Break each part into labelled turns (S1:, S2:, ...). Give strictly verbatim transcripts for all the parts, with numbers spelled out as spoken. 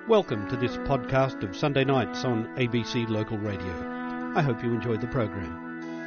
S1: Welcome to this podcast of Sunday nights on A B C Local Radio. I hope you enjoyed the program.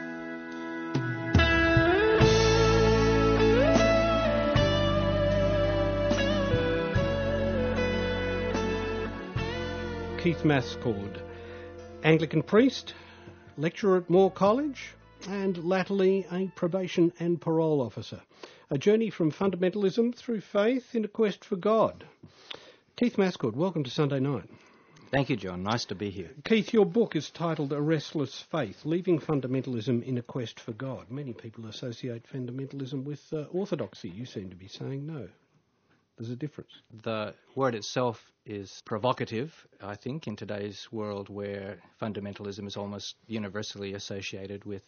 S1: Keith Mascord, Anglican priest, lecturer at Moore College, and latterly a probation and parole officer. A journey from fundamentalism through faith in a quest for God. Keith Mascord, welcome to Sunday Night.
S2: Thank you, John. Nice to be here.
S1: Keith, your book is titled A Restless Faith, Leaving Fundamentalism in a Quest for God. Many people associate fundamentalism with uh, orthodoxy. You seem to be saying no. There's a difference.
S2: The word itself is provocative, I think, in today's world where fundamentalism is almost universally associated with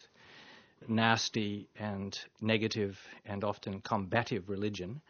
S2: nasty and negative and often combative religion.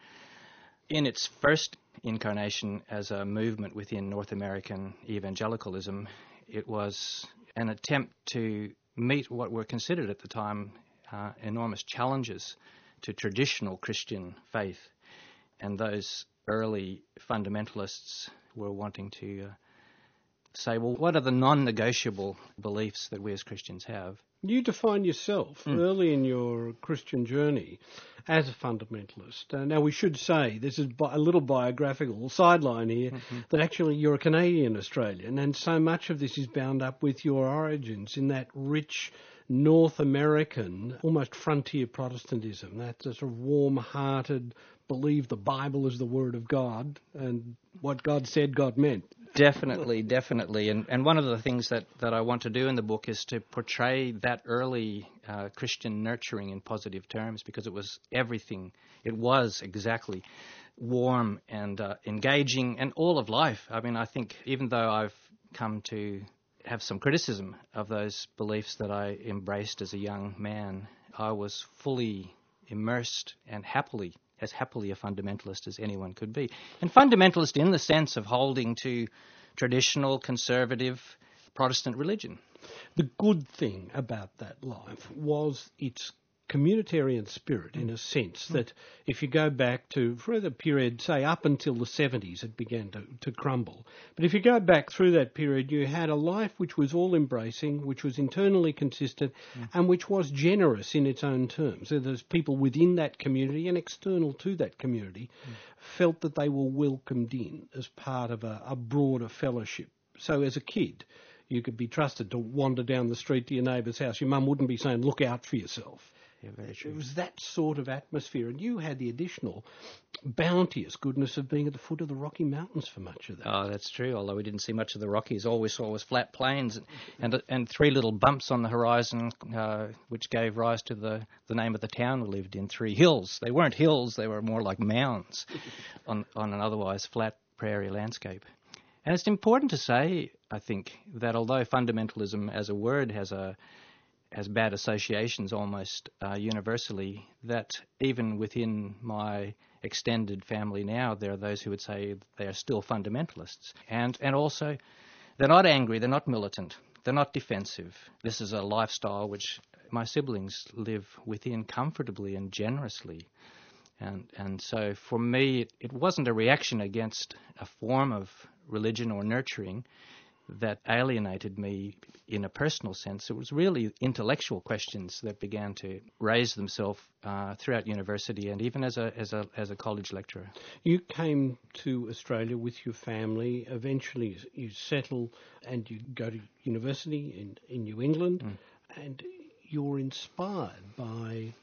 S2: In its first incarnation as a movement within North American evangelicalism, it was an attempt to meet what were considered at the time uh, enormous challenges to traditional Christian faith. And those early fundamentalists were wanting to uh, say, well, what are the non-negotiable beliefs that we as Christians have?
S1: You define yourself mm. early in your Christian journey as a fundamentalist. Uh, now, we should say, this is bi- a little biographical sideline here, mm-hmm. that actually you're a Canadian Australian, and so much of this is bound up with your origins in that rich North American, almost frontier Protestantism, that sort of warm-hearted, believe the Bible is the Word of God, and what God said, God meant.
S2: Definitely, definitely. And and one of the things that, that I want to do in the book is to portray that early uh, Christian nurturing in positive terms, because it was everything. It was exactly warm and uh, engaging, and all of life. I mean, I think even though I've come to have some criticism of those beliefs that I embraced as a young man, I was fully immersed and happily as happily a fundamentalist as anyone could be. And fundamentalist in the sense of holding to traditional, conservative Protestant religion.
S1: The good thing about that life was its communitarian spirit, in a sense, that if you go back to, for the period, say, up until the seventies, it began to, to crumble. But if you go back through that period, you had a life which was all-embracing, which was internally consistent, mm. and which was generous in its own terms. So there's people within that community and external to that community mm. felt that they were welcomed in as part of a, a broader fellowship. So as a kid, you could be trusted to wander down the street to your neighbour's house. Your mum wouldn't be saying, look out for yourself.
S2: Yeah, very true.
S1: It was that sort of atmosphere, and you had the additional bounteous goodness of being at the foot of the Rocky Mountains for much of that.
S2: Oh, that's true, although we didn't see much of the Rockies. All we saw was flat plains and and, and three little bumps on the horizon, uh, which gave rise to the, the name of the town we lived in, Three Hills. They weren't hills, they were more like mounds on, on an otherwise flat prairie landscape. And it's important to say, I think, that although fundamentalism as a word has a has bad associations almost uh, universally, that even within my extended family now, there are those who would say they are still fundamentalists. And and also, they're not angry, they're not militant, they're not defensive. This is a lifestyle which my siblings live within comfortably and generously. And and so for me, it, it wasn't a reaction against a form of religion or nurturing that alienated me in a personal sense. It was really intellectual questions that began to raise themselves uh, throughout university and even as a as a as a college lecturer.
S1: You came to Australia with your family. Eventually, you settle and you go to university in in New England, mm. and you're inspired by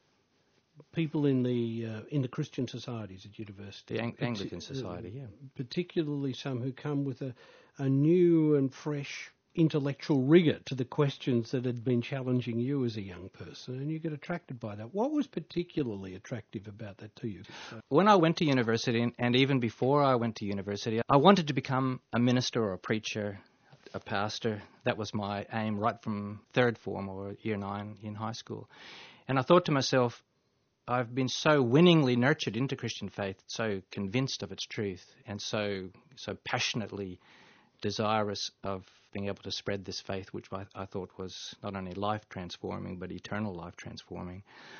S1: people in the uh, in the Christian societies at university.
S2: The Ang- Anglican Society, yeah.
S1: Particularly some who come with a, a new and fresh intellectual rigour to the questions that had been challenging you as a young person, and you get attracted by that. What was particularly attractive about that to you?
S2: When I went to university, and even before I went to university, I wanted to become a minister or a preacher, a pastor. That was my aim right from third form or year nine in high school. And I thought to myself, I've been so winningly nurtured into Christian faith, so convinced of its truth, and so so passionately desirous of being able to spread this faith, which I, I thought was not only life-transforming, but eternal life-transforming.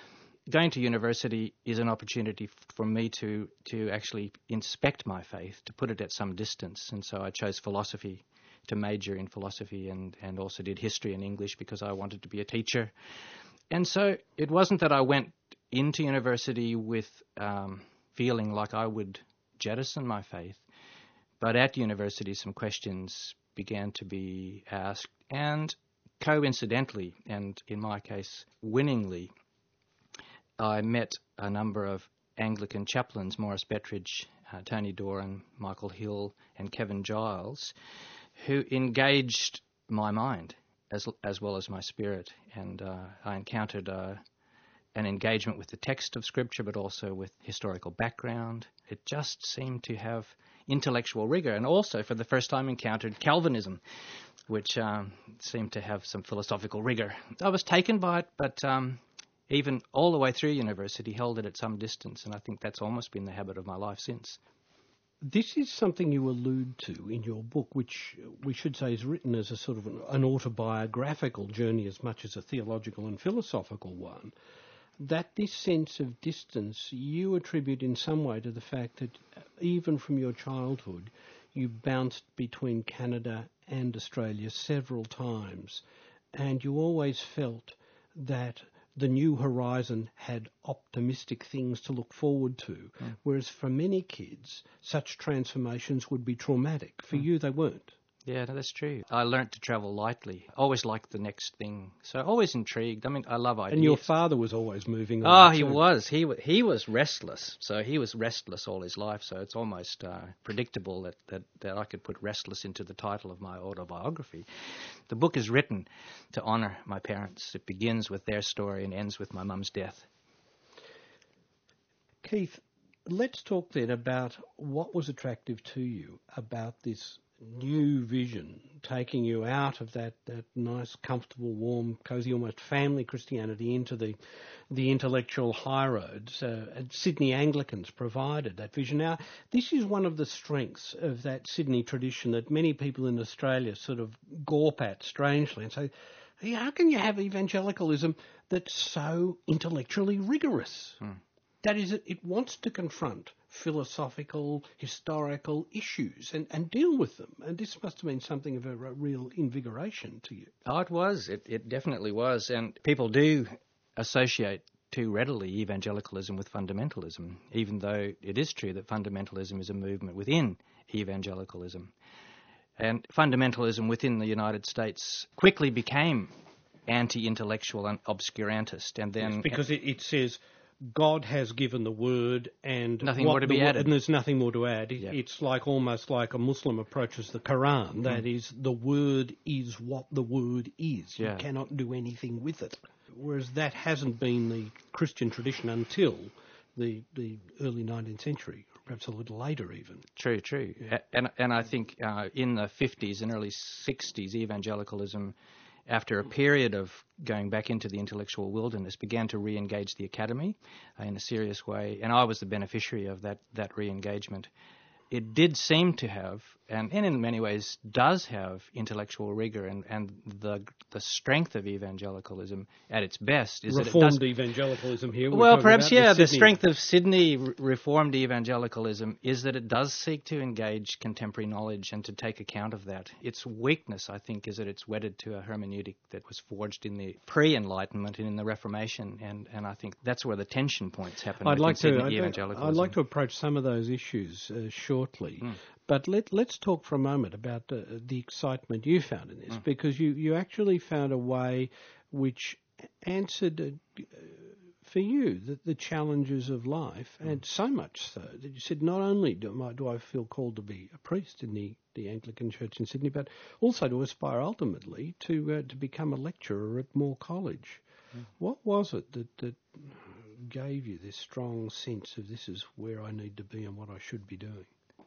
S2: going to university is an opportunity for me to, to actually inspect my faith, to put it at some distance. And so I chose philosophy, to major in philosophy, and, and also did history and English because I wanted to be a teacher. And so it wasn't that I went into university with um, feeling like I would jettison my faith, but at university some questions began to be asked, and coincidentally, and in my case winningly, I met a number of Anglican chaplains, Maurice Bettridge, uh, Tony Doran, Michael Hill and Kevin Giles, who engaged my mind as as well as my spirit. And uh, I encountered uh, an engagement with the text of Scripture, but also with historical background. It just seemed to have intellectual rigor, and also for the first time encountered Calvinism, which um, seemed to have some philosophical rigor. I was taken by it, but um, even all the way through university held it at some distance, and I think that's almost been the habit of my life since.
S1: This is something you allude to in your book, which we should say is written as a sort of an, an autobiographical journey as much as a theological and philosophical one, that this sense of distance you attribute in some way to the fact that even from your childhood you bounced between Canada and Australia several times, and you always felt that the new horizon had optimistic things to look forward to, mm. whereas for many kids, such transformations would be traumatic. For mm. you, they weren't.
S2: Yeah, no, that's true. I learnt to travel lightly. Always liked the next thing. So always intrigued. I mean, I love ideas.
S1: And your father was always moving on.
S2: Oh, he
S1: too.
S2: was. He w- he was restless. So he was restless all his life. So it's almost uh, predictable that, that, that I could put restless into the title of my autobiography. The book is written to honour my parents. It begins with their story and ends with my mum's death.
S1: Keith, let's talk then about what was attractive to you about this new vision, taking you out of that, that nice, comfortable, warm, cosy, almost family Christianity into the the intellectual high roads. Uh, Sydney Anglicans provided that vision. Now, this is one of the strengths of that Sydney tradition that many people in Australia sort of gawp at strangely and say, hey, how can you have evangelicalism that's so intellectually rigorous? Hmm. That is, it, it wants to confront philosophical, historical issues and, and deal with them. And this must have been something of a, a real invigoration to you.
S2: Oh, it was. It, it definitely was. And people do associate too readily evangelicalism with fundamentalism, even though it is true that fundamentalism is a movement within evangelicalism. And fundamentalism within the United States quickly became anti-intellectual and obscurantist. And then
S1: yes, because it, it says God has given the word and
S2: nothing more to be
S1: the,
S2: added.
S1: And there's nothing more to add. It,
S2: yeah. It's
S1: like almost like a Muslim approaches the Quran. Mm. That is, the word is what the word is. Yeah. You cannot do anything with it. Whereas that hasn't been the Christian tradition until the the early nineteenth century, perhaps a little later even.
S2: True, true. Yeah. And, and I think uh, in the fifties and early sixties, evangelicalism, after a period of going back into the intellectual wilderness, began to re-engage the academy uh, in a serious way, and I was the beneficiary of that, that re-engagement. It did seem to have, and, and in many ways does have, intellectual rigor, and, and the the strength of evangelicalism at its best is
S1: Reformed
S2: that it does,
S1: evangelicalism here.
S2: Well, perhaps, yeah, the strength of Sydney Reformed evangelicalism is that it does seek to engage contemporary knowledge and to take account of that. Its weakness, I think, is that it's wedded to a hermeneutic that was forged in the pre-Enlightenment and in the Reformation, and, and I think that's where the tension points happen.
S1: I'd like to.
S2: Sydney
S1: I'd,
S2: evangelicalism.
S1: I'd like to approach some of those issues uh, shortly. Mm. But let, let's talk for a moment about uh, the excitement you found in this, mm. because you, you actually found a way which answered, uh, for you, the, the challenges of life, mm. and so much so that you said, not only do, I, do I feel called to be a priest in the, the Anglican Church in Sydney, but also to aspire ultimately to, uh, to become a lecturer at Moore College. Mm. What was it that, that gave you this strong sense of this is where I need to be and what I should be doing?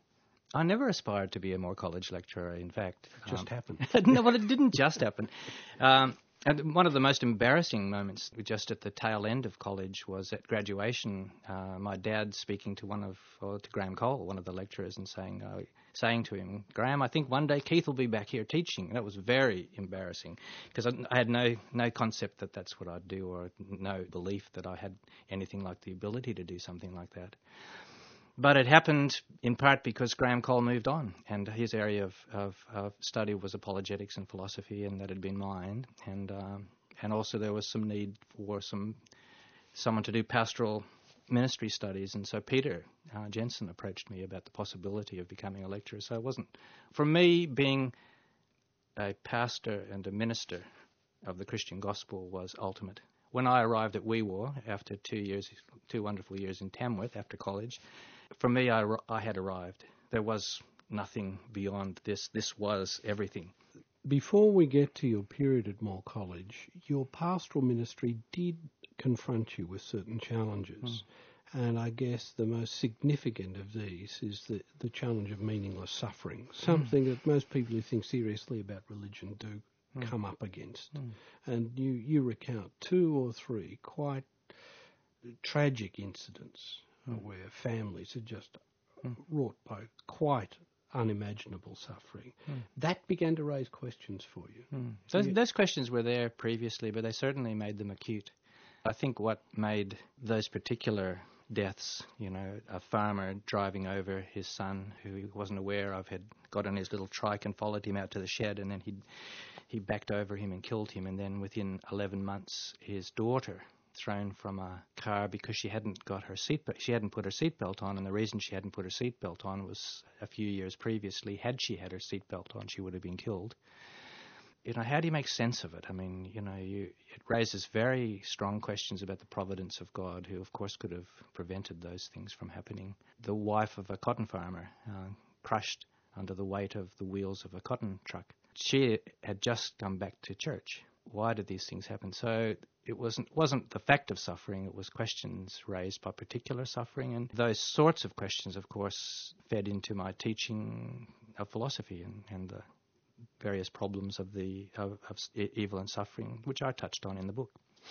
S2: I never aspired to be a Moore College lecturer, in fact.
S1: It just
S2: um,
S1: happened.
S2: No, well, it didn't just happen. Um, And one of the most embarrassing moments just at the tail end of college was at graduation, uh, my dad speaking to one of, or to Graham Cole, one of the lecturers, and saying, uh, saying to him, Graham, I think one day Keith will be back here teaching. That was very embarrassing because I, I had no, no concept that that's what I'd do, or no belief that I had anything like the ability to do something like that. But it happened in part because Graham Cole moved on, and his area of, of, of study was apologetics and philosophy, and that had been mine. And um, and also there was some need for some someone to do pastoral ministry studies, and so Peter uh, Jensen approached me about the possibility of becoming a lecturer. So it wasn't, for me, being a pastor and a minister of the Christian gospel was ultimate. When I arrived at W E W A R after two years, two wonderful years in Tamworth after college, for me, I, I had arrived. There was nothing beyond this. This was everything.
S1: Before we get to your period at Moore College, your pastoral ministry did confront you with certain challenges. Mm. And I guess the most significant of these is the, the challenge of meaningless suffering, something mm. that most people who think seriously about religion do mm. come up against. Mm. And you, you recount two or three quite tragic incidents Mm. where families are just mm. wrought by quite unimaginable suffering. Mm. That began to raise questions for you.
S2: Mm. So those, those questions were there previously, but they certainly made them acute. I think what made those particular deaths, you know, a farmer driving over his son who he wasn't aware of had got on his little trike and followed him out to the shed, and then he he backed over him and killed him, and then within eleven months his daughter thrown from a car because she hadn't got her seatbelt. She hadn't put her seatbelt on, and the reason she hadn't put her seatbelt on was a few years previously, had she had her seatbelt on, she would have been killed. You know, how do you make sense of it? I mean, you know, you, it raises very strong questions about the providence of God, who, of course, could have prevented those things from happening. The wife of a cotton farmer, uh, crushed under the weight of the wheels of a cotton truck. She had just come back to church. Why did these things happen? So it wasn't wasn't the fact of suffering, it was questions raised by particular suffering. And those sorts of questions, of course, fed into my teaching of philosophy and, and the various problems of the of, of evil and suffering, which I touched on in the book.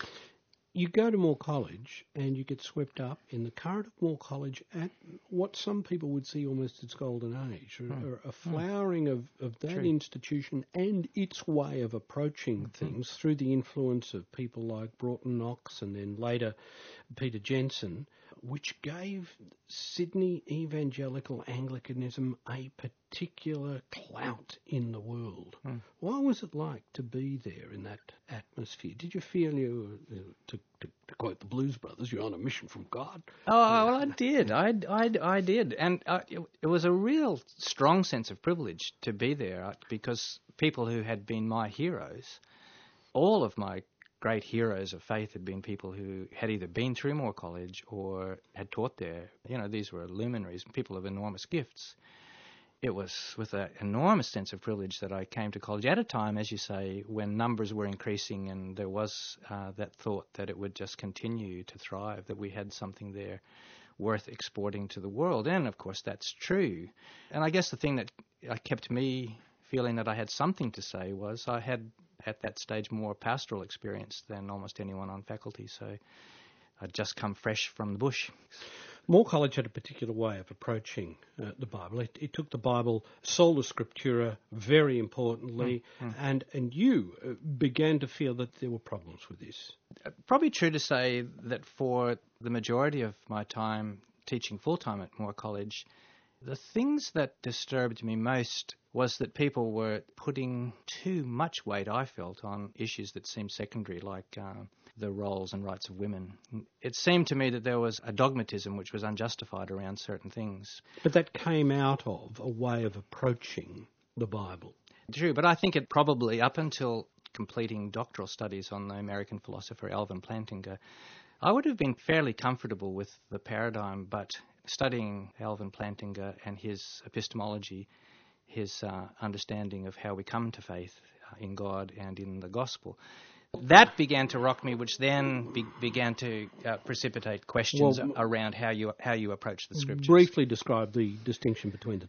S1: You go to Moore College and you get swept up in the current of Moore College at what some people would see almost its golden age, or, mm. or a flowering mm. of, of that True. institution and its way of approaching mm-hmm. things through the influence of people like Broughton Knox and then later Peter Jensen, which gave Sydney evangelical Anglicanism a particular clout in the world. Mm. What was it like to be there in that atmosphere? Did you feel you, uh, to, to, to quote the Blues Brothers, you're on a mission from God?
S2: Oh, well, I did. I, I, I did. And uh, it, it was a real strong sense of privilege to be there because people who had been my heroes, all of my great heroes of faith had been people who had either been through Moore College or had taught there. You know, these were luminaries, people of enormous gifts. It was with an enormous sense of privilege that I came to college at a time, as you say, when numbers were increasing and there was uh, that thought that it would just continue to thrive, that we had something there worth exporting to the world. And, of course, that's true. And I guess the thing that kept me feeling that I had something to say was I had at that stage more pastoral experience than almost anyone on faculty, so I'd just come fresh from the bush.
S1: Moore College had a particular way of approaching uh, the Bible. It, it took the Bible sola scriptura very importantly, mm, mm. and and you uh, began to feel that there were problems with this.
S2: Probably true to say that for the majority of my time teaching full-time at Moore College, the things that disturbed me most was that people were putting too much weight, I felt, on issues that seemed secondary, like uh, the roles and rights of women. It seemed to me that there was a dogmatism which was unjustified around certain things.
S1: But that came out of a way of approaching the Bible.
S2: True, but I think it probably, up until completing doctoral studies on the American philosopher Alvin Plantinga, I would have been fairly comfortable with the paradigm, but studying Alvin Plantinga and his epistemology, his uh, understanding of how we come to faith uh, in God and in the gospel, that began to rock me, which then be- began to uh, precipitate questions well, around how you how you approach the scriptures.
S1: Briefly describe the distinction between the two.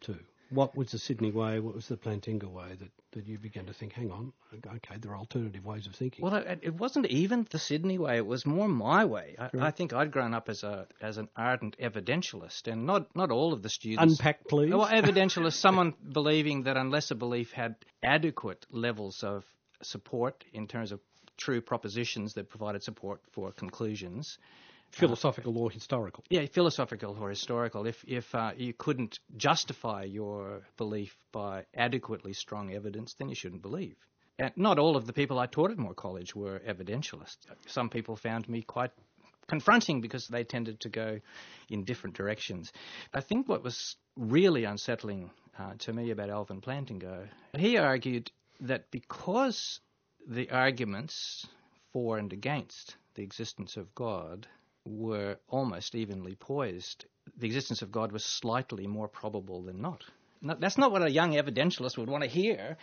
S1: What was the Sydney way, what was the Plantinga way that, that you began to think, hang on, okay, there are alternative ways of thinking?
S2: Well, it, it wasn't even the Sydney way, it was more my way. I,
S1: Sure.
S2: I think I'd grown up as a as an ardent evidentialist, and not, not all of the students...
S1: Unpack, please.
S2: Well, evidentialist, someone believing that unless a belief had adequate levels of support in terms of true propositions that provided support for conclusions...
S1: Philosophical uh, or historical.
S2: Yeah, philosophical or historical. If if uh, you couldn't justify your belief by adequately strong evidence, then you shouldn't believe. And not all of the people I taught at Moore College were evidentialists. Some people found me quite confronting because they tended to go in different directions. I think what was really unsettling uh, to me about Alvin Plantinga, he argued that because the arguments for and against the existence of God were almost evenly poised, the existence of God was slightly more probable than not. No, that's not what a young evidentialist would want to hear.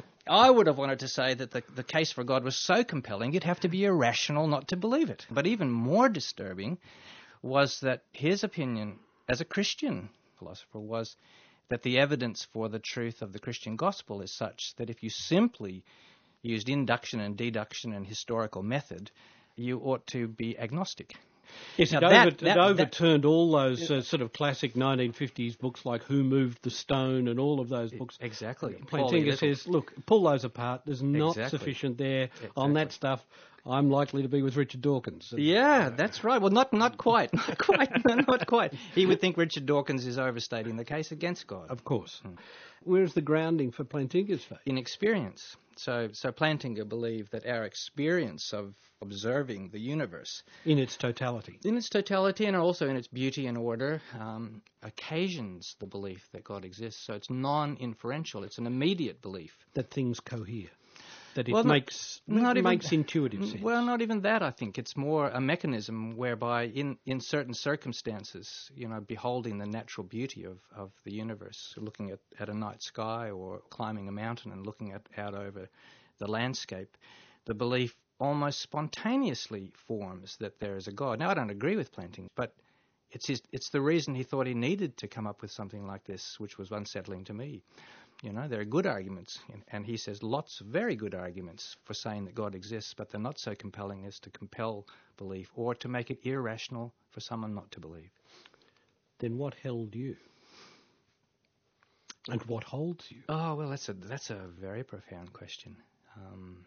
S2: I would have wanted to say that the, the case for God was so compelling you'd have to be irrational not to believe it. But even more disturbing was that his opinion as a Christian philosopher was that the evidence for the truth of the Christian gospel is such that if you simply used induction and deduction and historical method, you ought to be agnostic.
S1: Yes,
S2: Now
S1: it,
S2: that-
S1: over,
S2: that-
S1: it overturned all those uh, sort of classic nineteen fifties books like Who Moved the Stone and all of those books.
S2: Exactly. Paulie
S1: Plantinga
S2: Little.
S1: says, look, pull those apart. There's not
S2: Exactly.
S1: sufficient there. On
S2: Exactly.
S1: that stuff, I'm likely to be with Richard Dawkins.
S2: Yeah, that's right. Well, not not quite, not quite, not quite. He would think Richard Dawkins is overstating the case against God.
S1: Of course. Where's the grounding for Plantinga's faith?
S2: In experience. So, so Plantinga believed that our experience of observing the universe,
S1: In its totality.
S2: in its totality and also in its beauty and order, um, occasions the belief that God exists. So it's non-inferential. It's an immediate belief.
S1: That things cohere. That it
S2: Well, not-
S1: makes
S2: not even-
S1: makes intuitive sense.
S2: Well, not even that, I think. It's more a mechanism whereby in, in certain circumstances, you know, beholding the natural beauty of, of the universe, looking at, at a night sky or climbing a mountain and looking at, out over the landscape, the belief almost spontaneously forms that there is a God. Now, I don't agree with Plantinga, but it's his, it's the reason he thought he needed to come up with something like this, which was unsettling to me. You know, there are good arguments, and- and he says lots of very good arguments for saying that God exists, but they're not so compelling as to compel belief or to make it irrational for someone not to believe.
S1: Then what held you? And what holds you?
S2: Oh, well, that's a that's a very profound question. Um,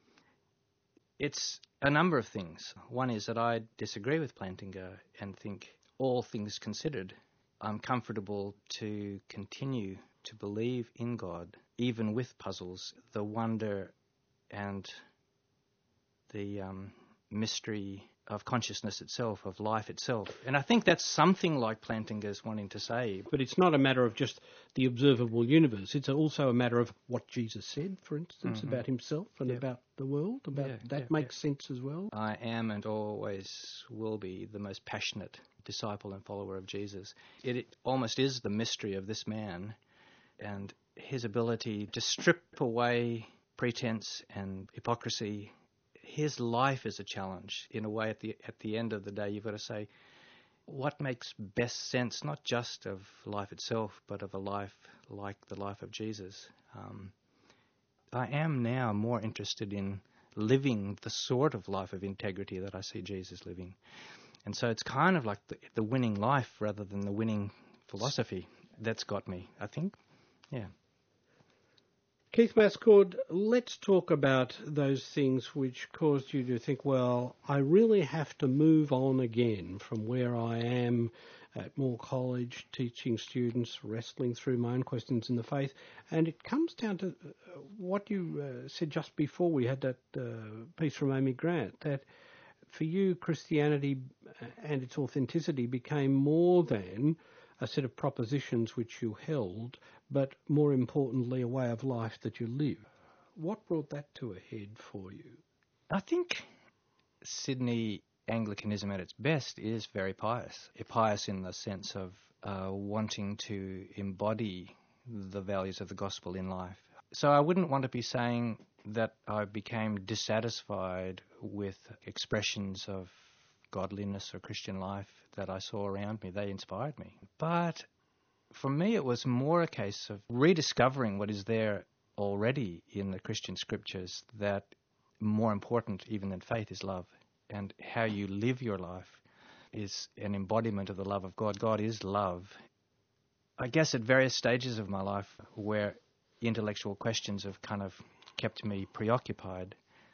S2: it's a number of things. One is that I disagree with Plantinga and think, all things considered, I'm comfortable to continue to believe in God, even with puzzles, the wonder and the um, mystery of consciousness itself, of life itself. And I think that's something like Plantinga's wanting to say.
S1: But it's not a matter of just the observable universe. It's also a matter of what Jesus said, for instance,
S2: Mhm.
S1: about himself and
S2: Yeah.
S1: about the world. About
S2: Yeah,
S1: that
S2: yeah,
S1: makes sense as well.
S2: I am and always will be the most passionate disciple and follower of Jesus. It, it almost is the mystery of this man and his ability to strip away pretense and hypocrisy. His life is a challenge. In a way, at the at the end of the day, you've got to say, what makes best sense, not just of life itself, but of a life like the life of Jesus. Um, I am now more interested in living the sort of life of integrity that I see Jesus living. And so it's kind of like the, the winning life rather than the winning philosophy that's got me, I think. Yeah.
S1: Keith Mascord, let's talk about those things which caused you to think, well, I really have to move on again from where I am at Moore College, teaching students, wrestling through my own questions in the faith. And it comes down to uh, what you uh, said just before we had that uh, piece from Amy Grant, that for you, Christianity and its authenticity became more than a set of propositions which you held, but more importantly, a way of life that you live. What brought that to a head for you?
S2: I think Sydney Anglicanism at its best is very pious. Pious in the sense of uh, wanting to embody the values of the gospel in life. So I wouldn't want to be saying that I became dissatisfied with expressions of godliness or Christian life that I saw around me. They inspired me. But For me, it was more a case of rediscovering what is there already in the Christian scriptures, that more important even than faith is love. And how you live your life is an embodiment of the love of God. God is love. I guess at various stages of my life where intellectual questions have kind of kept me preoccupied,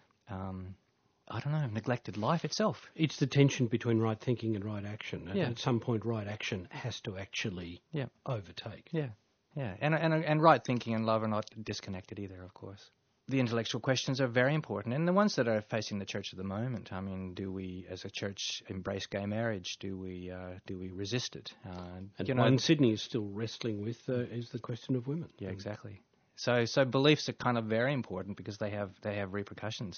S2: um, I don't know, neglected life itself.
S1: It's the tension between right thinking and right action. And
S2: Yeah.
S1: at some point, right action has to actually
S2: Yeah.
S1: overtake.
S2: Yeah, yeah. And, and, and right thinking and love are not disconnected either, of course. The intellectual questions are very important, and the ones that are facing the church at the moment. I mean, do we, as a church, embrace gay marriage? Do we uh, do we resist it? Uh,
S1: And
S2: you know,
S1: one Sydney is still wrestling with uh, is the question of women.
S2: yeah, exactly. So, so beliefs are kind of very important because they have they have repercussions.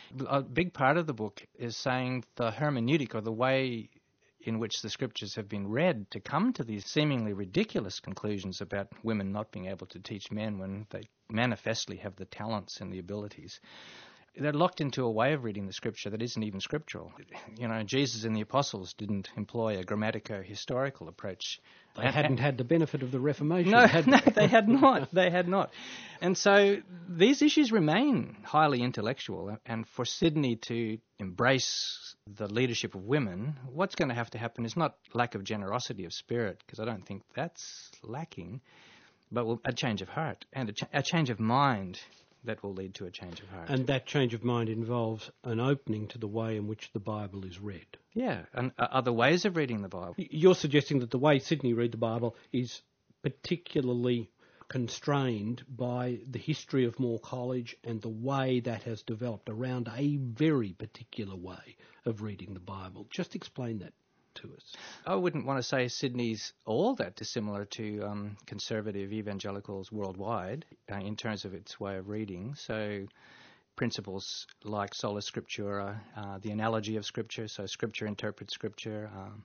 S2: A big part of the book is saying the hermeneutic, or the way in which the scriptures have been read to come to these seemingly ridiculous conclusions about women not being able to teach men when they manifestly have the talents and the abilities. They're locked into a way of reading the scripture that isn't even scriptural. You know, Jesus and the apostles didn't employ a grammatico-historical approach.
S1: They hadn't had the benefit of the Reformation.
S2: No,
S1: had
S2: no,
S1: they?
S2: they had not. They had not. And so these issues remain highly intellectual. And for Sydney to embrace the leadership of women, what's going to have to happen is not lack of generosity of spirit, because I don't think that's lacking, but a change of heart and a, ch- a change of mind that will lead to a change of heart.
S1: And that change of mind involves an opening to the way in which the Bible is read.
S2: Yeah, and uh, other ways of reading the Bible.
S1: You're suggesting that the way Sydney read the Bible is particularly constrained by the history of Moore College and the way that has developed around a very particular way of reading the Bible. Just explain that to us.
S2: I wouldn't want to say Sydney's all that dissimilar to um, conservative evangelicals worldwide uh, in terms of its way of reading. So principles like sola scriptura, uh, the analogy of Scripture, so Scripture interprets Scripture, um,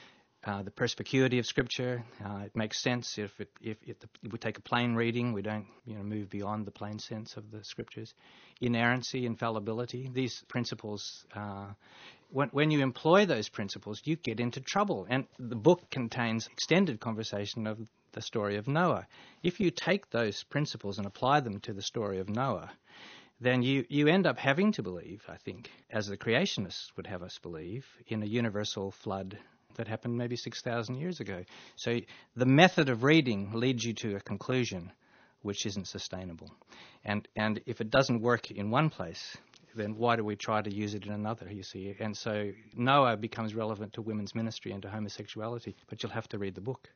S2: uh, the perspicuity of Scripture. Uh, it makes sense if it, if, if, the, if we take a plain reading, we don't you know move beyond the plain sense of the Scriptures. Inerrancy, infallibility, these principles. Uh, When, when you employ those principles, you get into trouble. And the book contains extended conversation of the story of Noah. If you take those principles and apply them to the story of Noah, then you, you end up having to believe, I think, as the creationists would have us believe, in a universal flood that happened maybe six thousand years ago. So the method of reading leads you to a conclusion which isn't sustainable. And, and if it doesn't work in one place, then why do we try to use it in another, you see? And so Noah becomes relevant to women's ministry and to homosexuality, but you'll have to read the book.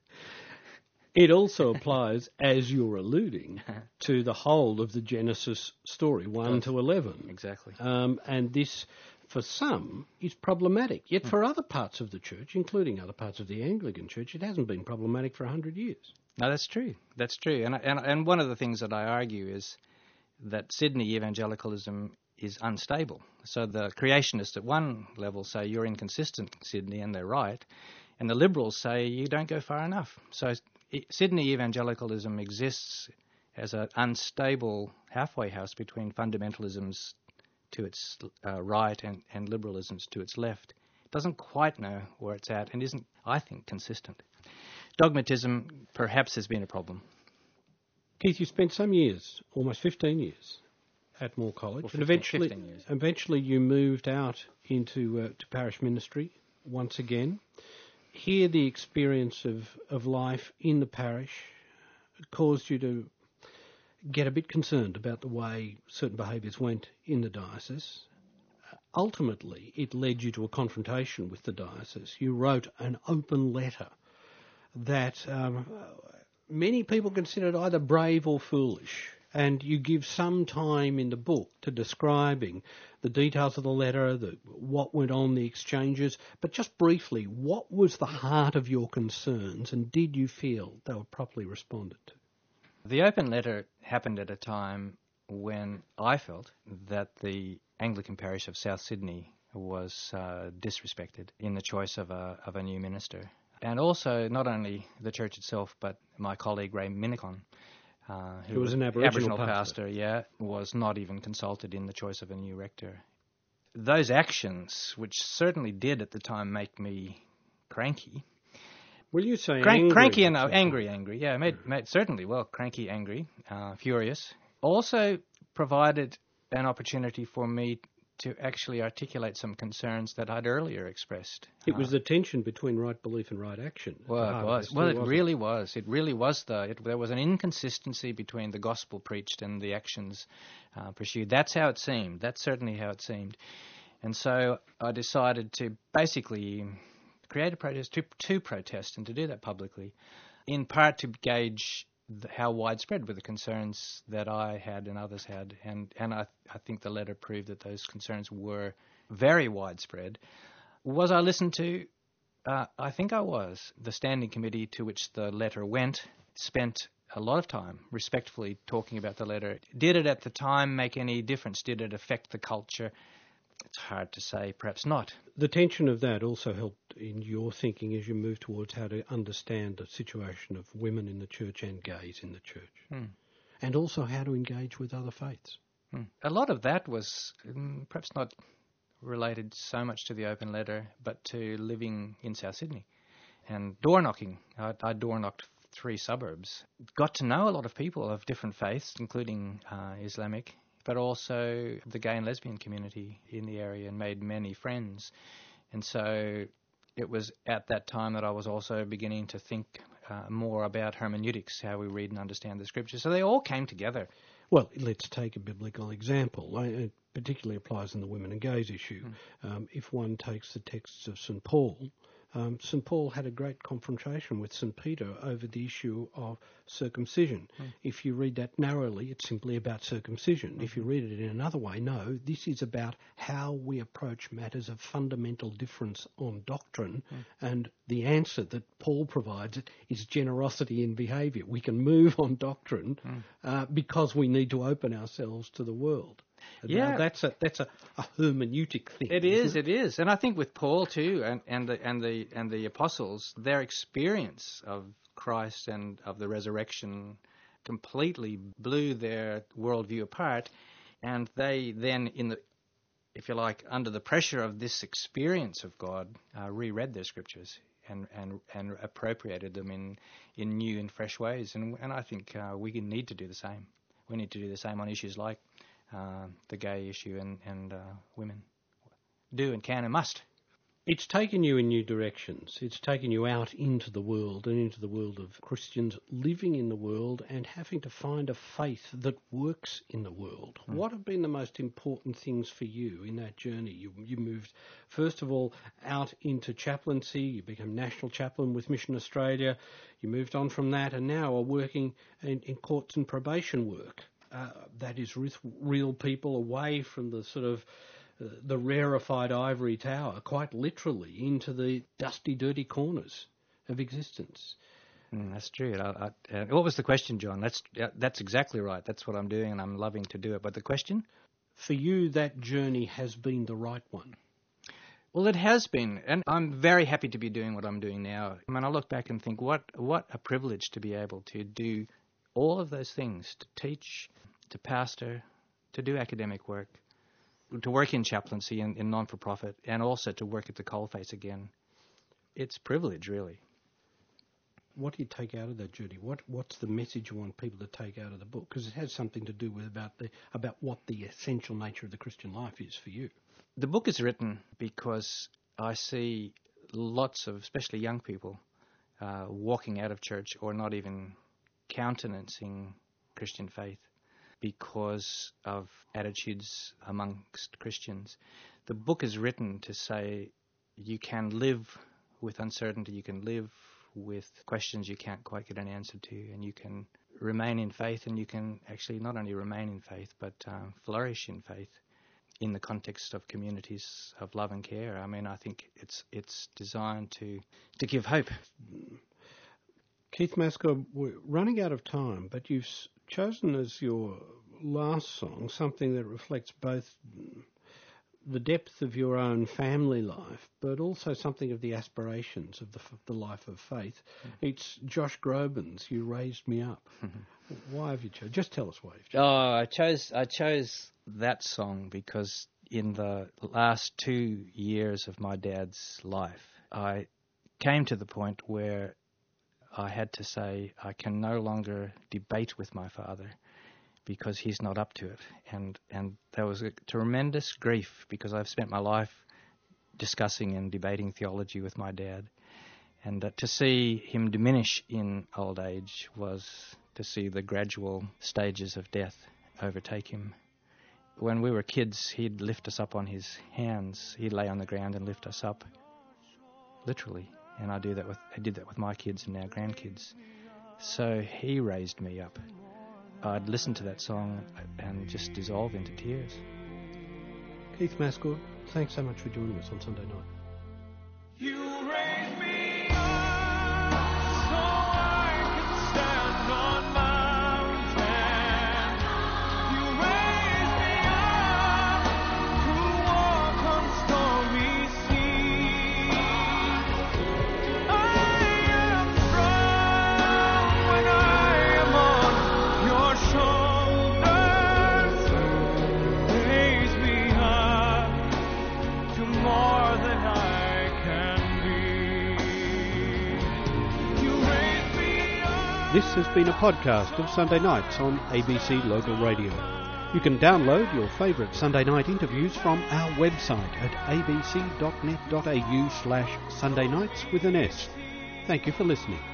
S1: It also applies, as you're alluding, to the whole of the Genesis story, one to eleven.
S2: Exactly.
S1: Um, and this, for some, is problematic. Yet for other parts of the church, including other parts of the Anglican Church, it hasn't been problematic for a hundred years.
S2: No, that's true. That's true. And, and, and one of the things that I argue is that Sydney evangelicalism is unstable. So the creationists at one level say you're inconsistent, Sydney, and they're right. And the liberals say you don't go far enough. So Sydney evangelicalism exists as an unstable halfway house between fundamentalisms to its uh, right and, and liberalisms to its left. It doesn't quite know where it's at and isn't, I think, consistent. Dogmatism perhaps has been a problem.
S1: Keith, you spent some years, almost fifteen years, at Moore College,
S2: well,
S1: and
S2: fifteen,
S1: eventually,
S2: fifteen years.
S1: eventually you moved out into uh, to parish ministry once again. Here, the experience of, of life in the parish caused you to get a bit concerned about the way certain behaviours went in the diocese. Ultimately, it led you to a confrontation with the diocese. You wrote an open letter that um, many people considered either brave or foolish. And you give some time in the book to describing the details of the letter, the, what went on, the exchanges. But just briefly, what was the heart of your concerns, and did you feel they were properly responded to?
S2: The open letter happened at a time when I felt that the Anglican parish of South Sydney was uh, disrespected in the choice of a, of a new minister. And also, not only the church itself, but my colleague Ray Minicon, Uh, who
S1: Who was an Aboriginal,
S2: Aboriginal pastor. pastor, yeah, was not even consulted in the choice of a new rector. Those actions, which certainly did at the time make me cranky,
S1: Well, you say
S2: Crank,
S1: angry.
S2: cranky and uh, angry, angry. Yeah, made, made, certainly. Well, cranky, angry, uh, furious. Also provided an opportunity for me to actually articulate some concerns that I'd earlier expressed.
S1: It was uh, the tension between right belief and right action.
S2: Well, it was. Well, it really was. It really was. The it, there was an inconsistency between the gospel preached and the actions uh, pursued. That's how it seemed. That's certainly how it seemed. And so I decided to basically create a protest, to, to protest, and to do that publicly, in part to gauge the, how widespread were the concerns that I had and others had. And, and I, I think the letter proved that those concerns were very widespread. Was I listened to? Uh, I think I was. The standing committee to which the letter went spent a lot of time respectfully talking about the letter. Did it at the time make any difference? Did it affect the culture? It's hard to say, perhaps not.
S1: The tension of that also helped in your thinking as you move towards how to understand the situation of women in the church and gays in the church.
S2: Hmm.
S1: And also how to engage with other faiths.
S2: Hmm. A lot of that was um, perhaps not related so much to the open letter, but to living in South Sydney and door knocking. I, I door knocked three suburbs. Got to know a lot of people of different faiths, including uh, Islamic, but also the gay and lesbian community in the area, and made many friends. And so it was at that time that I was also beginning to think uh, more about hermeneutics, how we read and understand the scriptures. So they all came together.
S1: Well, let's take a biblical example. It particularly applies in the women and gays issue. Mm. Um, if one takes the texts of Saint Paul, Um, Saint Paul had a great confrontation with Saint Peter over the issue of circumcision. Mm. If you read that narrowly, it's simply about circumcision. Mm-hmm. If you read it in another way, no, this is about how we approach matters of fundamental difference on doctrine, mm. and the answer that Paul provides is generosity in behaviour. We can move on doctrine mm. uh, because we need to open ourselves to the world. Yeah, now that's a that's a, a hermeneutic thing.
S2: It is, it? it is, and I think with Paul too, and, and the and the and the apostles, their experience of Christ and of the resurrection completely blew their worldview apart, and they then, in the, if you like, under the pressure of this experience of God, uh, reread their scriptures and and and appropriated them in in new and fresh ways, and and I think uh, we need to do the same. We need to do the same on issues like Uh, the gay issue and, and uh, women do and can and must.
S1: It's taken you in new directions. It's taken you out into the world and into the world of Christians living in the world and having to find a faith that works in the world. Mm. What have been the most important things for you in that journey? You, you moved, first of all, out into chaplaincy. You became national chaplain with Mission Australia. You moved on from that and now are working in, in courts and probation work. Uh, that is with real people away from the sort of uh, the rarefied ivory tower, quite literally into the dusty, dirty corners of existence.
S2: Mm, that's true. I, I, uh, what was the question, John? That's uh, that's exactly right. That's what I'm doing, and I'm loving to do it. But the question?
S1: For you, that journey has been the right one.
S2: Well, it has been, and I'm very happy to be doing what I'm doing now. I mean, I look back and think, what what a privilege to be able to do all of those things, to teach, to pastor, to do academic work, to work in chaplaincy and in non-for-profit, and also to work at the coalface again. It's privilege, really.
S1: What do you take out of that journey? What What's the message you want people to take out of the book? Because it has something to do with about the about what the essential nature of the Christian life is for you.
S2: The book is written because I see lots of, especially young people, uh, walking out of church or not even countenancing Christian faith because of attitudes amongst Christians. The book is written to say you can live with uncertainty, you can live with questions you can't quite get an answer to, and you can remain in faith, and you can actually not only remain in faith, but uh, flourish in faith in the context of communities of love and care. I mean, I think it's it's designed to, to give hope.
S1: Keith Mascott, we're running out of time, but you've chosen as your last song something that reflects both the depth of your own family life, but also something of the aspirations of the, the life of faith. Mm-hmm. It's Josh Groban's "You Raised Me Up." Mm-hmm. Why have you chosen? Just tell us why you've chosen.
S2: Oh, I chose I chose that song because in the last two years of my dad's life, I came to the point where I had to say, I can no longer debate with my father because he's not up to it. And, and there was a tremendous grief because I've spent my life discussing and debating theology with my dad. And uh, to see him diminish in old age was to see the gradual stages of death overtake him. When we were kids, he'd lift us up on his hands. He'd lay on the ground and lift us up, literally. And I do that with I did that with my kids and now grandkids. So he raised me up. I'd listen to that song and just dissolve into tears.
S1: Keith Mascourt, thanks so much for joining us on Sunday night.
S3: You raised me up so I could stand on mountains. You raised me up to walk on stormy seas. I am strong when I am on your shoulders. Raise me up to more than I can be. You raise me up.
S1: This has been a podcast of Sunday Nights on A B C Local Radio. You can download your favourite Sunday night interviews from our website at abc.net.au slash Sunday Nights with an S. Thank you for listening.